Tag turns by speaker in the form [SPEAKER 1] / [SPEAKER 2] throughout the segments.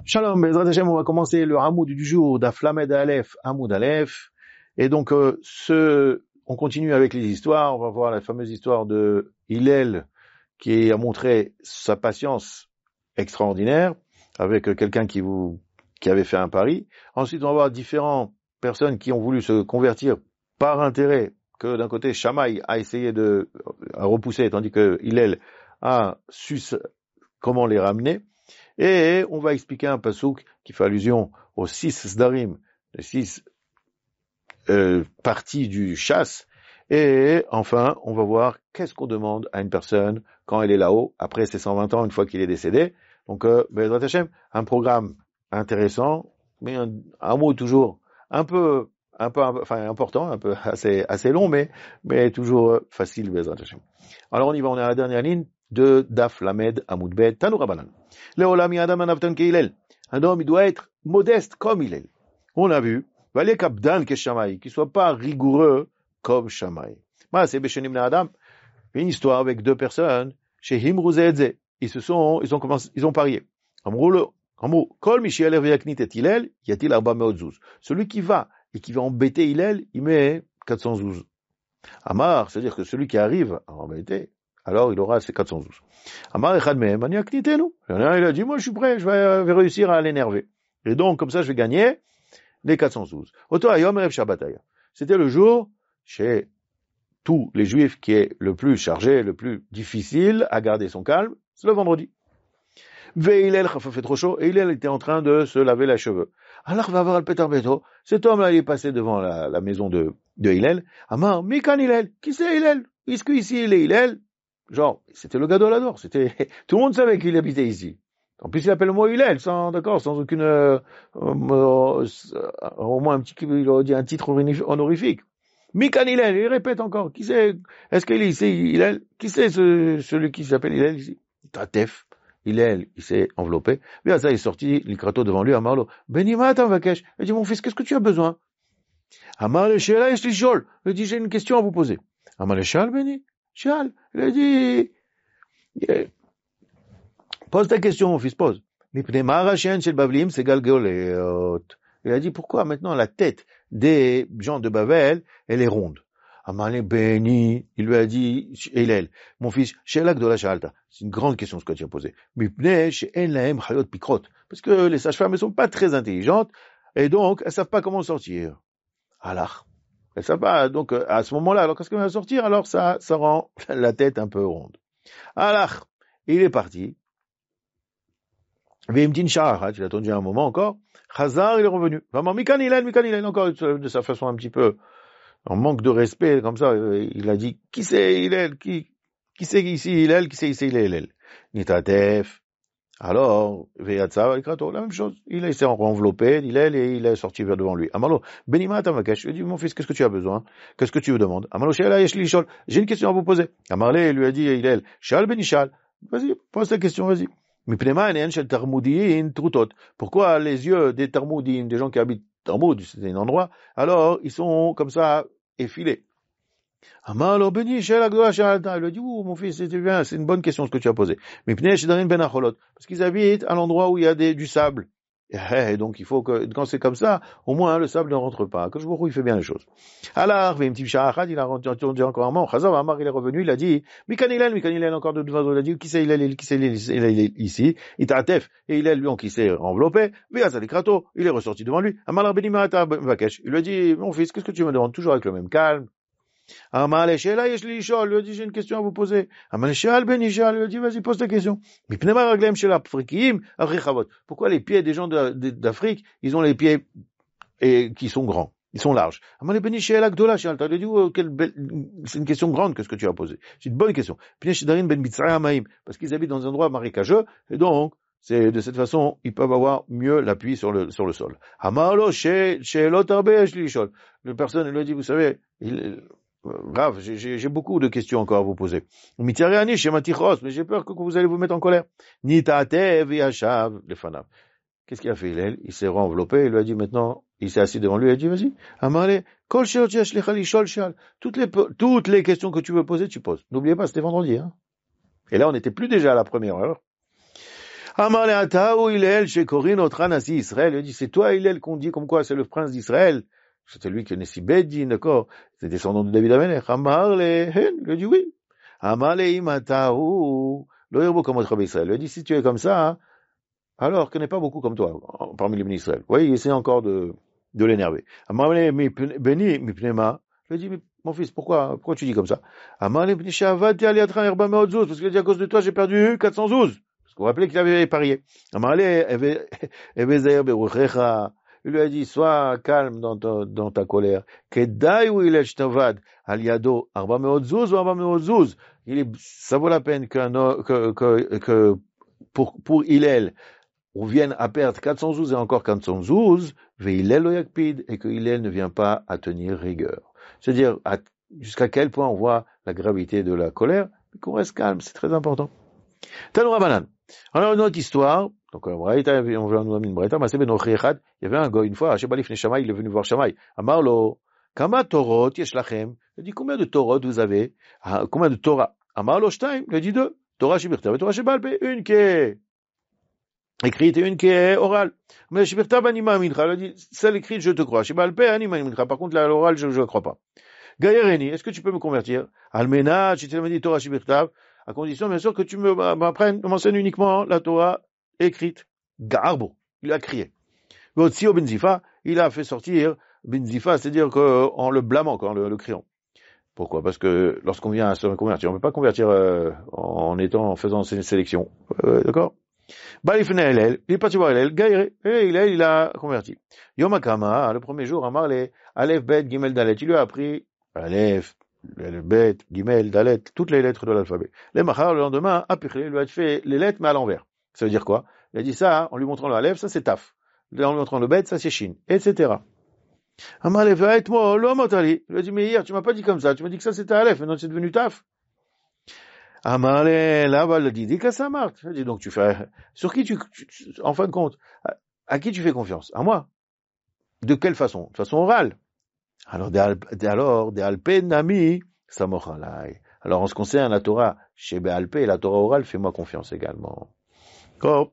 [SPEAKER 1] Shalom, Bezrat Hashem, on va commencer le Hamoud du jour d'Aflamed Aleph, Hamoud Aleph. Et donc, on continue avec les histoires. On va voir la fameuse histoire de Hillel qui a montré sa patience extraordinaire avec quelqu'un qui avait fait un pari. Ensuite, on va voir différentes personnes qui ont voulu se convertir par intérêt, que d'un côté, Shammai a essayé à repousser, tandis que Hillel a su comment les ramener. Et on va expliquer un pasouk qui fait allusion aux 6 sdarim, les 6 parties du chasse. Et enfin, on va voir qu'est-ce qu'on demande à une personne quand elle est là-haut, après ses 120 ans, une fois qu'il est décédé. Donc, Bezrat Hashem, un programme intéressant, mais un mot toujours un peu important, un peu assez long, mais toujours facile, Bezrat Hashem. Alors on y va, on est à la dernière ligne de Daf Lamed Amud Bet Tanu Rabbanan. Leolam Yadam Anavtan Keilel. Un homme, il doit être modeste comme Hillel. On a vu, Valé Kabdan ke Shammai, qu'il soit pas rigoureux comme Shammai. C'est Beshenim Adam. Une histoire avec deux personnes, chez Himru Zedze. Ils ont parié. Kol Michel Erviaknit et Hillel, Yatil Arba Meotzuz. Celui qui va et qui va embêter Hillel, il met 412. Amar, c'est-à-dire que celui qui arrive à embêter, alors il aura ses 412. Amar echad mehem ani aknitenu. Il a dit, moi je suis prêt, je vais réussir à l'énerver. Et donc, comme ça, je vais gagner les 412. Oto ayom erev shabbataya. C'était le jour, chez tous les juifs, qui est le plus chargé, le plus difficile à garder son calme, c'est le vendredi. Ve'ilel chafafet trop chaud, et Hillel était en train de se laver les cheveux. Alors va voir al Petar Beto, cet homme-là, il est passé devant la maison de Hillel. Amar, Mikan Hillel, qui c'est Hillel? Est-ce qu'ici il est Hillel? Genre, c'était le Gadolador, tout le monde savait qu'il habitait ici. En plus, il appelle le mot Hillel, sans aucune, au moins il aurait dit un titre honorifique. Mikan Hillel, il répète encore, qui c'est? Est-ce qu'il est ici Hillel? Qui c'est celui qui s'appelle Hillel ici? Tatef. Hillel, il s'est enveloppé. Bien ça, il est sorti, l'Ikrato devant lui, Amarlo, Benima Vakesh. Il dit, mon fils, qu'est-ce que tu as besoin? Amar le Shela Yesh Lishol. Il dit, j'ai une question à vous poser. Amar le Shal, Beni. Shal. Il a dit, pose ta question, mon fils, pose. Il a dit, pourquoi maintenant la tête des gens de Babel, elle est ronde? Amalé Beni, il lui a dit, Hillel, mon fils, Shelak de la Shalta. C'est une grande question ce que tu as posé. Parce que les sages-femmes ne sont pas très intelligentes, et donc, elles savent pas comment sortir. Alors, elles savent pas, donc, à ce moment-là, alors qu'est-ce qu'elle va sortir? Alors, ça rend la tête un peu ronde. Alors, il est parti. Vimtin Shah, il a attendu un moment encore. Chazar, il est revenu. Vraiment, Mikan Hillel, encore de sa façon un petit peu, en manque de respect, comme ça, il a dit, qui c'est Hillel? Qui c'est ici Hillel? Qui c'est ici Hillel? Nitatef. Alors, Veyatsa, la même chose. Il s'est enveloppé, Hillel, et il est sorti vers devant lui. Amalo, Benima Tamakesh, il dit, mon fils, qu'est-ce que tu as besoin? Qu'est-ce que tu me demandes? Amalo, Shela Yesh Lishol, j'ai une question à vous poser. Amarle, lui a dit, Hillel, Shal Benishal, vas-y, pose ta question, vas-y. Pourquoi les yeux des Tarmoudines, des gens qui habitent Tarmoud, c'est un endroit, alors ils sont comme ça effilés. Amalo Beni Shel Shalta, il lui a dit, mon fils, c'est une bonne question ce que tu as posé. Parce qu'ils habitent à l'endroit où il y a du sable. Et donc il faut que, quand c'est comme ça, au moins le sable ne rentre pas. Que je vois il fait bien les choses. Alors, il a entendu encore un moment. Chazav Amar, il est revenu, il a dit, Mikan Hillel, encore de nouveau, il a dit, qui c'est Hillel ici? Il t'atef, et Hillel, lui, qui s'est enveloppé, Véazalikrato, il est ressorti devant lui. Amar Benimata Vakesh, il lui a dit, mon fils, qu'est-ce que tu me demandes? Toujours avec le même calme. Amar Shela Yesh Lishol, lui a dit, j'ai une question à vous poser. Amar Shal Benishal, lui a dit, vas-y, pose ta question. Pourquoi les pieds des gens d'Afrique, ils ont les pieds qui sont grands, ils sont larges? Amar Benishal Akdola Shalta, lui a dit, c'est une question grande que ce que tu as posé. C'est une bonne question. Parce qu'ils habitent dans un endroit marécageux, et donc, c'est de cette façon, ils peuvent avoir mieux l'appui sur le sol. Amalo chez l'Otarbe Lishol. Le personne lui a dit, vous savez, grave, j'ai beaucoup de questions encore à vous poser. Mais j'ai peur que vous allez vous mettre en colère. Qu'est-ce qu'il a fait, Hillel? Il s'est renveloppé, il lui a dit maintenant, il s'est assis devant lui, il a dit, vas-y, Amale, toutes les questions que tu veux poser, tu poses. N'oubliez pas, c'était vendredi, hein. Et là, on n'était plus déjà à la première heure. Amar le Ataou Hillel chez Corinne autre Nasi Israël. Il dit, c'est toi Hillel qu'on dit comme quoi c'est le prince d'Israël. C'était lui qui est Nessi Beddin, d'accord? C'est descendant de David Amelech. Amar le Hen, il dit oui. Amar le Imataou, lo yerbo comme autre Israël. Il dit, si tu es comme ça, hein, alors qu'il n'est pas beaucoup comme toi, parmi les bénis Israël. Oui, il essaie encore de l'énerver. Amar le Beni, Mipnema. Je lui ai dit, mais mon fils, pourquoi tu dis comme ça? Amar le Bni Shavati aliatra erba meotzuz. Parce qu'il a dit, à cause de toi, j'ai perdu 400 zouz. Parce qu'on rappelait qu'il avait parié. Amar le Evezayer beruchecha. Il lui a dit, sois calme dans ta colère. Kedai ou il est shtavad aliado arba meotzuz ou arba meotzuz. Ça vaut la peine que pour Hillel, on vienne à perdre 400 zouz et encore 400 zouz, ve Hillel lo yakpid, et que Hillel ne vient pas à tenir rigueur. C'est-à-dire, jusqu'à quel point on voit la gravité de la colère, mais qu'on reste calme, c'est très important. Tanoura Banan. Alors, une autre histoire, donc, on veut nous amener une braïta, il y avait un gars, une fois, Sheba Lifnei Shammai, il est venu voir Shammai. Amarlo, Kama Torot yesh lachem. Il dit, combien de Torot vous avez? Combien de Torah? Amarlo Shtaim, il a dit 2. Torah Shebirtav et Torah Sheba'al Peh. Une qui est écrite et une qui est orale. Mais Shebirtav Anima Mincha, il a dit, celle écrite, je te crois. Sheba'al Peh Anima Mincha. Par contre, l'orale, je ne crois pas. Gaïreni, est-ce que tu peux me convertir? Almena, tu t'es dit Torah Shebirtav, à condition, bien sûr, que tu m'enseignes uniquement la Torah écrite. Garbo, il a crié. Votsio Benzifa, il a fait sortir Benzifa, c'est-à-dire en le blâmant, en le criant. Pourquoi? Parce que lorsqu'on vient à se convertir, on ne peut pas convertir en faisant une sélection. D'accord? Balifne Hillel, il est parti voir Hillel, Gaïré, et Hillel, il a converti. Yom HaKama, le premier jour, Amar les Aleph, Bet, Gimel, Dalet, il lui a appris Aleph, Bet, Gimel, Dalet, toutes les lettres de l'alphabet. Les Machar, le lendemain, Apichlé, il lui a fait les lettres, mais à l'envers. Ça veut dire quoi? Il a dit ça, en lui montrant le Aleph, ça c'est Taf. En lui montrant le Bet, ça c'est Shin, etc. Amar les Veit, moi, l'homme Otali. Il lui a dit, mais hier, tu m'as pas dit comme ça, tu m'as dit que ça c'était Aleph, maintenant c'est devenu Taf. Amar les, là-bas, il a dit qu'à ça marche. Il a dit, donc tu fais, sur qui en fin de compte, à qui tu fais confiance? À moi. De quelle façon? De façon orale. Alors, de Alpe Nami, Samochalai. Alors, en ce qui concerne la Torah, chez Be'alpe, la Torah orale, fais-moi confiance également. D'accord?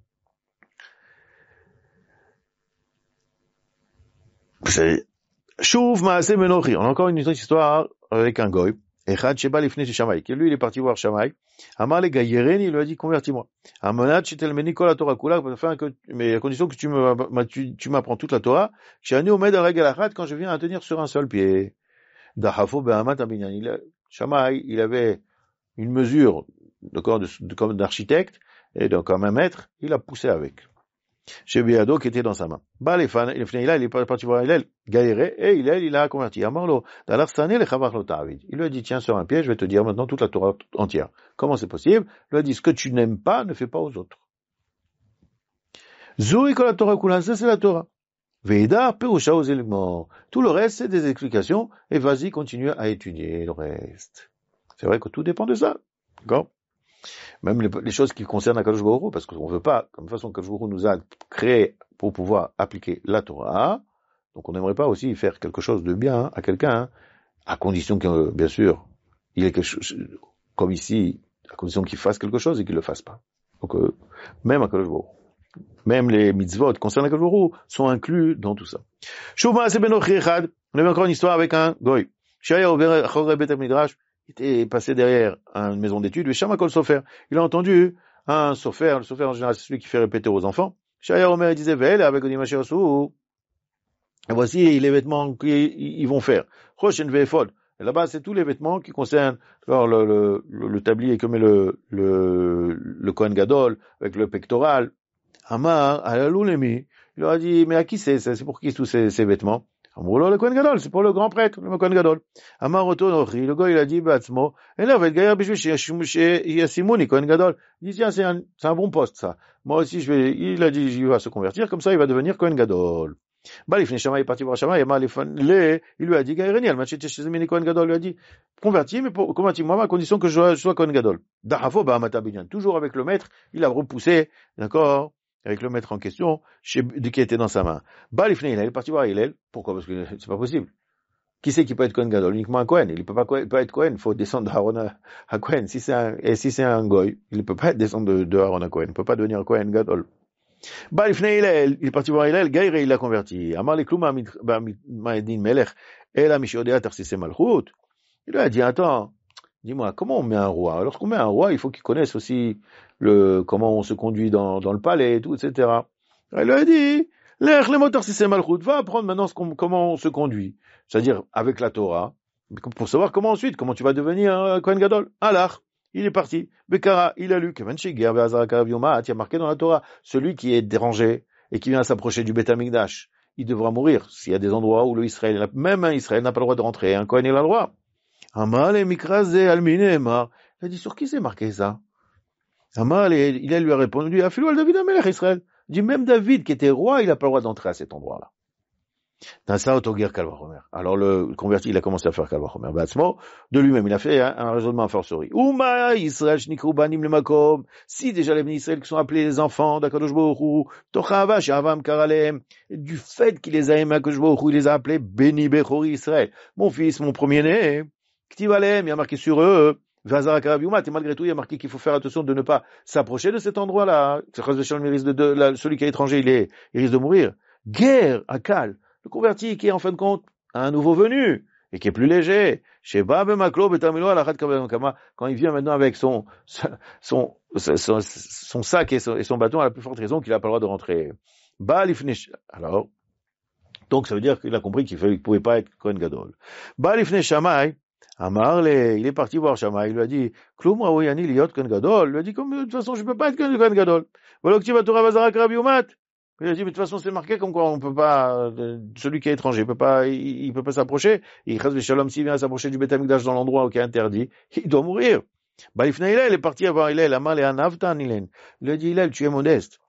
[SPEAKER 1] Chouv Maaseh Menochi. On a encore une autre histoire avec un goy. Echad Sheba Lifnei Shammai. Lui, il est parti voir Shammai. Amar le Gaïreni, il lui a dit, convertis-moi. Amonat Shetelmeni Kol la Torah Kula, mais à condition que tu m'apprends toute la Torah. Shani Omed al Regel Achat, quand je viens à tenir sur un seul pied. Dahafo Be'amat Abinyan. Shammai, il avait une mesure, comme d'architecte, et donc comme un mètre, il a poussé avec. Chez Biado qui était dans sa main. Il est parti voir Hillel, Gaïré, et Hillel, il a converti. Amarlo, il lui a dit, tiens, sur un pied, je vais te dire maintenant toute la Torah entière. Comment c'est possible? Il lui a dit, ce que tu n'aimes pas, ne fais pas aux autres. Zoui la Torah Kulan, ça c'est la Torah. Veida, Perusha, tout le reste, c'est des explications, et vas-y, continue à étudier le reste. C'est vrai que tout dépend de ça. D'accord? Même les choses qui concernent Akadosh Baruch Hu, parce qu'on ne veut pas, comme de toute façon Akadosh Baruch Hu nous a créé pour pouvoir appliquer la Torah, donc on n'aimerait pas aussi faire quelque chose de bien à quelqu'un, à condition que, bien sûr, il ait quelque chose, comme ici, à condition qu'il fasse quelque chose et qu'il ne le fasse pas. Donc, même Akadosh Baruch Hu, même les mitzvot concernant Akadosh Baruch Hu sont inclus dans tout ça. Shuvma Sebenochi Echad, on avait encore une histoire avec un goy. Shaya Ober Achor Bet Midrash, il était passé derrière une maison d'études, et Shama Kol Sofer, il a entendu un sofer, le sofer en général c'est celui qui fait répéter aux enfants. Shaya Omer disait, Ve'el avec Odimashiasu, et voici les vêtements qu'ils vont faire. Choshen Ve'efod. Et là-bas, c'est tous les vêtements qui concernent alors, le tablier que met le Kohen Gadol, avec le pectoral. Amar, Alalulemi, il leur a dit, mais à qui c'est pour qui tous ces vêtements? Amroulo le Kohen Gadol, c'est pour le grand prêtre, le Kohen Gadol. Amar Otonochi, le gars il a dit, Batzmo, et là, va Gaïa Bishvish, Yasimuni, Kohen Gadol. Il dit, tiens, c'est un bon poste, ça. Moi aussi, il a dit, il va se convertir, comme ça, il va devenir Kohen Gadol. Balifne Shammai est parti voir Shammai, il lui a dit, Gaïreni, Al-Machit Kohen Gadol, lui a dit, convertis-moi, à condition que je sois Kohen Gadol. Dahafo, Bahamata Binyan, toujours avec le maître, il a repoussé, d'accord? Avec le maître en question, qui était dans sa main. Balifne, il est parti voir Hillel. Pourquoi? Parce que c'est pas possible. Qui c'est qui peut être Kohen Gadol? Uniquement un Kohen. Il ne peut pas être Kohen. Il faut descendre d'Aaron à Kohen. Si c'est un Goy, il ne peut pas descendre de Aaron à Kohen. Il ne peut pas devenir Kohen Gadol. Il est parti voir Hillel, Gaïre, il l'a converti. Amar le Klouma Ma'edin Melech, ElAmishodea Tarsise Malchut. Il lui a dit, attends, dis-moi, comment on met un roi? Lorsqu'on met un roi, il faut qu'il connaisse aussi comment on se conduit dans le palais et tout, etc. Il lui a dit, Lech le Tarsise Malchut, va apprendre maintenant comment on se conduit. C'est-à-dire, avec la Torah, pour savoir comment tu vas devenir Kohen Gadol. Alors, il est parti. Bekara, il a lu, il y a marqué dans la Torah, celui qui est dérangé et qui vient s'approcher du Beth Amikdash, il devra mourir. S'il y a des endroits où même un Israël n'a pas le droit de rentrer, un Kohen il a le droit. Amal et Mikraz et Alminema. Il a dit, sur qui c'est marqué ça? Amal, il lui a répondu, Afilou al David Amelech Israël. Il dit, même David, qui était roi, il n'a pas le droit d'entrer à cet endroit-là. Alors le converti, il a commencé à faire Kalvachomer. De lui-même, il a fait un raisonnement à forcerie. Si déjà les Israël qui sont appelés les enfants d'Akadosh Baruch Hu, Tochava Shavam Karalem, du fait qu'il les a aimés Akadosh Baruch Hu, il les a appelés Beni Bechori Israël. Mon fils, mon premier-né, Ktivalem, il y a marqué sur eux, Vazara Karabiumat, et malgré tout, il y a marqué qu'il faut faire attention de ne pas s'approcher de cet endroit-là. Celui qui est étranger, il risque de mourir. Guerre, Akal. Le converti qui est en fin de compte un nouveau venu et qui est plus léger. Quand il vient maintenant avec son sac et son bâton, à la plus forte raison qu'il n'a pas le droit de rentrer. Alors, donc ça veut dire qu'il a compris qu'il ne pouvait pas être Kohen Gadol. Il est parti voir Shammai, il lui a dit, il lui a dit, comme de toute façon je ne peux pas être Kohen Gadol. Il a dit, mais de toute façon, c'est marqué comme quoi on peut pas, celui qui est étranger, il peut pas s'approcher. Il reste Shalom, s'il vient s'approcher du Beth Amikdash dans l'endroit qui est interdit, il doit mourir. Il est parti voir Hillel, il a dit, Hillel, tu es modeste.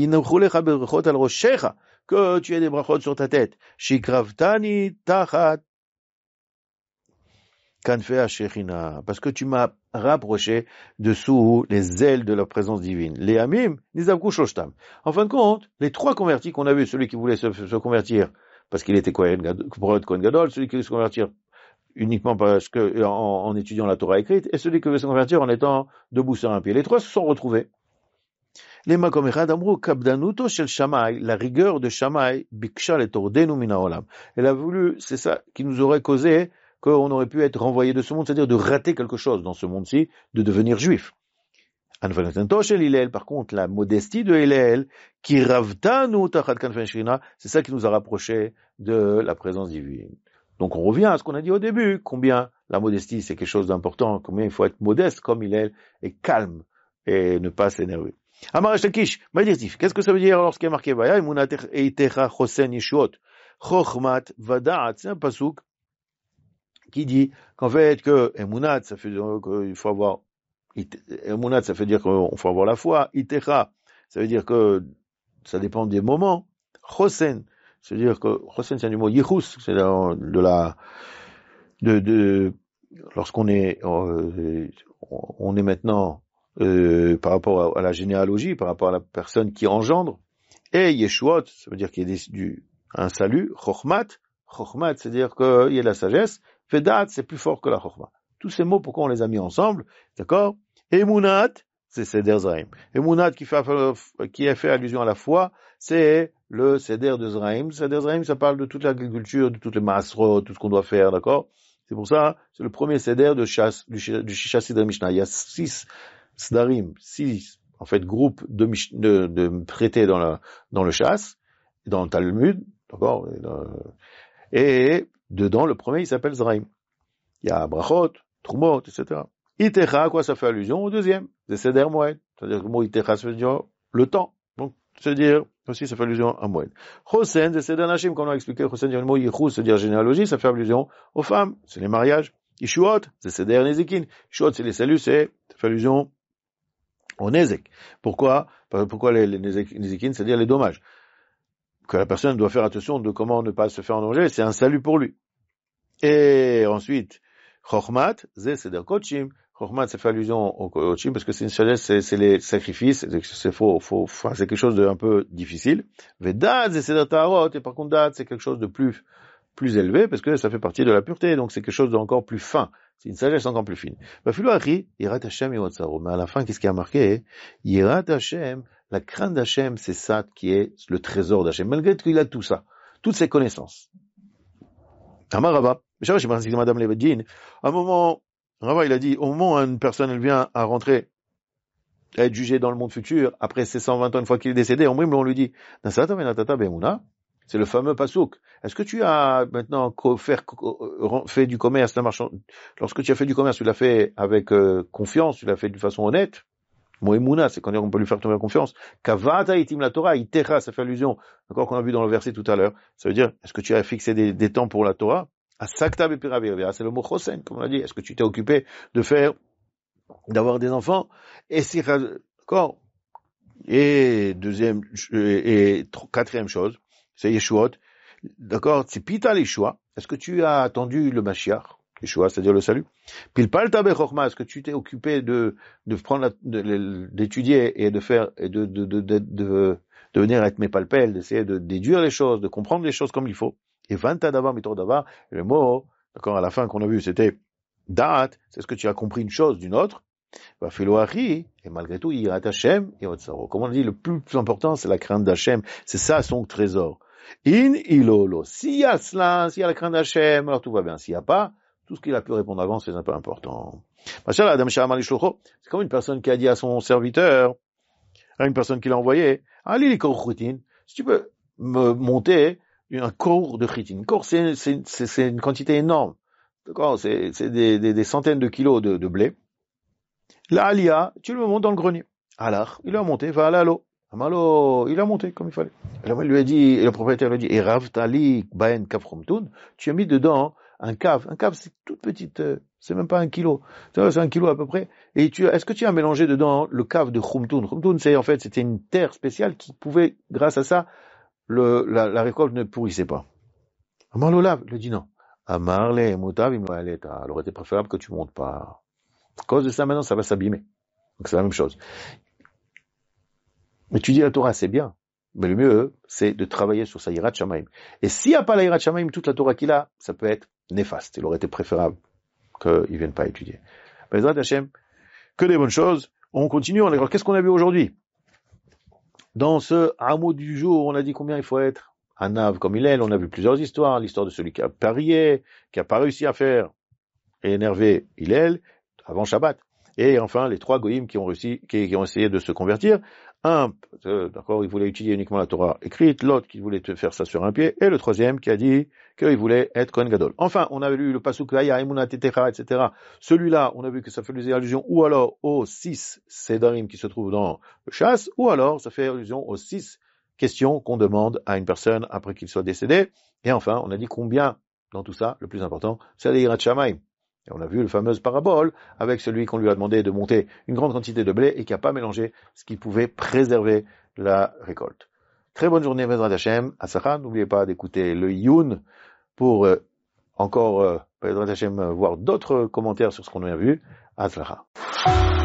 [SPEAKER 1] Que tu aies des brachot sur ta tête. Shikravtani tachat kanfea shechina. Parce que tu m'as rapproché dessous les ailes de la présence divine. Les amim, nizavku shoshtam. En fin de compte, les trois convertis qu'on a vus, celui qui voulait se convertir parce qu'il était Kohen Gadol, celui qui voulait se convertir uniquement parce que en étudiant la Torah écrite, et celui qui voulait se convertir en étant debout sur un pied. Les trois se sont retrouvés. Les makom echad amru kabdanuto shel Shammai, la rigueur de Shammai, biksha letordenu min haolam. Elle a voulu, c'est ça qui nous aurait causé qu'on aurait pu être renvoyé de ce monde, c'est-à-dire de rater quelque chose dans ce monde-ci, de devenir juif. Par contre, la modestie de Hillel, qui ravtanu tachat kanfei shechina, c'est ça qui nous a rapprochés de la présence divine. Donc on revient à ce qu'on a dit au début, combien la modestie c'est quelque chose d'important, combien il faut être modeste comme Hillel et calme et ne pas s'énerver. Amar Eshtakish, qu'est-ce que ça veut dire lorsqu'il est marqué Vaya emunat eitecha chosen yeshuot chochmat vada'at, c'est un pasuk qui dit qu'en fait que emunat ça fait qu'il faut avoir emunat ça veut dire qu'il faut avoir la foi, itecha ça veut dire que ça dépend des moments, chosen ça veut dire que chosen c'est du mot yichus, c'est lorsqu'on est on est maintenant par rapport à la généalogie, par rapport à la personne qui engendre, et Yeshuot, ça veut dire qu'il y a un salut, Chochmat, c'est-à-dire qu'il y a de la sagesse, Vedat, c'est plus fort que la Chochma. Tous ces mots, pourquoi on les a mis ensemble, d'accord? Emunat, c'est Seder Zraim. Emunat qui a fait allusion à la foi, c'est le Seder de Zraim. Seder Zraim, ça parle de toute l'agriculture, de toutes les masrot, tout ce qu'on doit faire, d'accord? C'est pour ça, c'est le premier Seder du Shisha Sidra Mishnah. Il y a 6 Sdarim, 6, en fait, groupes de traités dans le chasse, dans le Talmud, d'accord, et dedans, le premier, il s'appelle Zraim. Il y a Brachot, Trumot, etc. Itecha, à quoi ça fait allusion? Au deuxième, c'est Seder Moed. C'est-à-dire que le mot Itecha, ça veut dire le temps. Donc, c'est-à-dire, aussi, ça fait allusion à Moed. Chosen, c'est Seder Nashim, comme on a expliqué, Chosen, le mot Yichus, c'est-à-dire généalogie, ça fait allusion aux femmes, c'est les mariages. Ishuot, c'est Seder Nezikin. Ishuot, c'est les saluts, ça fait allusion au Nezek. Pourquoi les Nezikin, c'est-à-dire les dommages. Que la personne doit faire attention de comment ne pas se faire endanger, c'est un salut pour lui. Et ensuite, Chochmat, c'est der Kochim. Chochmat, ça fait allusion au Kochim, parce que c'est une sagesse, c'est les sacrifices, c'est quelque chose de un peu difficile. Vedad, c'est der Tarot, et par contre, Dad, c'est quelque chose de plus plus élevé parce que ça fait partie de la pureté, donc c'est quelque chose d'encore plus fin. C'est une sagesse encore plus fine. Mais à la fin, qu'est-ce qui a marqué? Yirat Hashem, la crainte d'Hashem, c'est ça qui est le trésor d'Hashem. Malgré qu'il a tout ça, toutes ses connaissances. Amar Rava, Madame Levedine, à un moment, Rava, il a dit, au moment où une personne, elle vient à rentrer, à être jugée dans le monde futur, après ses 120 ans, une fois qu'il est décédé, on lui dit, c'est le fameux pasouk. Est-ce que tu as maintenant fait du commerce, lorsque tu as fait du commerce, tu l'as fait avec confiance, tu l'as fait de façon honnête? Moïmouna, c'est quand on peut lui faire tomber confiance. Kavata itim la Torah, itera, ça fait allusion, encore qu'on a vu dans le verset tout à l'heure. Ça veut dire, est-ce que tu as fixé des temps pour la Torah? Asakta bepiravir, c'est le mot chosen, comme on l'a dit. Est-ce que tu t'es occupé d'avoir des enfants? Et c'est, d'accord. Et quatrième chose, c'est Yeshuot. D'accord, c'est Pita l'Yeshua. Est-ce que tu as attendu le Mashiach? Yeshua, c'est-à-dire le salut. Pilpal tabe chokma, est-ce que tu t'es occupé d'étudier et de venir être mépalpel, d'essayer de déduire les choses, de comprendre les choses comme il faut. Et vanta davar mitor davar, le mot, d'accord, à la fin qu'on a vu, c'était da'at, c'est ce que tu as compris une chose d'une autre. Va filoachi, et malgré tout, yirat Hashem et otsaro. Comme on dit, le plus important, c'est la crainte d'Hashem. C'est ça son trésor. In ilolo. S'il y a cela, s'il y a la crainte d'Hashem, alors tout va bien. S'il n'y a pas, tout ce qu'il a pu répondre avant, c'est un peu important. C'est comme une personne qui a dit à son serviteur, à une personne qui l'a envoyé, allez les cours routine, si tu peux me monter un cours de chitin. Cours, c'est une quantité énorme. D'accord? C'est des centaines de kilos de blé. La alia, tu le montes dans le grenier. Alors, il a monté, va à l'eau. Amalo, il a monté comme il fallait. Alors, il lui a dit, et le propriétaire lui a dit, et ravtali baen kafromtun, tu as mis dedans un cave. Un cave, c'est toute petite, c'est même pas 1 kilo. C'est 1 kilo à peu près. Et est-ce que tu as mélangé dedans le cave de Khumtun? Khumtun, c'était une terre spéciale qui pouvait, grâce à ça, la récolte ne pourrissait pas. Amalo lave, il lui dit non. Amarle, moutav, il aurait été préférable que tu montes pas. À cause de ça, maintenant, ça va s'abîmer. Donc, c'est la même chose. Étudier la Torah, c'est bien. Mais le mieux, c'est de travailler sur sa Yirat Shamayim. Et s'il n'y a pas la Yirat Shamayim, toute la Torah qu'il a, ça peut être néfaste. Il aurait été préférable qu'il ne vienne pas étudier. Bezrat Hashem, que des bonnes choses. On continue. Alors, qu'est-ce qu'on a vu aujourd'hui? Dans ce hameau du jour, on a dit combien il faut être un ave comme il est. On a vu plusieurs histoires. L'histoire de celui qui a parié, qui n'a pas réussi à faire et énervé Hillel avant Shabbat. Et enfin, les 3 goïms qui ont essayé de se convertir. Un, d'accord, il voulait étudier uniquement la Torah écrite, l'autre qui voulait faire ça sur un pied, et le troisième qui a dit qu'il voulait être Kohen Gadol. Enfin, on avait lu le pasuk Haya, Emunat Tetecha, etc. Celui-là, on a vu que ça faisait allusion ou alors aux 6 sédarim qui se trouvent dans le chasse, ou alors ça fait allusion aux 6 questions qu'on demande à une personne après qu'il soit décédé. Et enfin, on a dit combien, dans tout ça, le plus important, c'est la Yirat Shamayim. Et on a vu la fameuse parabole avec celui qu'on lui a demandé de monter une grande quantité de blé et qui n'a pas mélangé ce qui pouvait préserver la récolte. Très bonne journée, Bezrat Hashem. Asacha, n'oubliez pas d'écouter le Youn pour encore, Bezrat Hashem, voir d'autres commentaires sur ce qu'on a vu. Asacha.